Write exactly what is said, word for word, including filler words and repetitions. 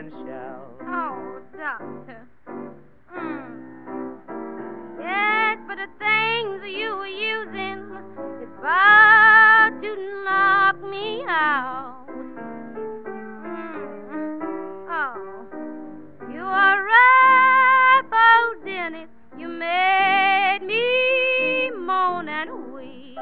and shout. Oh, doctor. Mm. Yes, but the things you were using is about to knock me out. Mm. Oh, you are right, Bo Dennis. You made me moan and weep.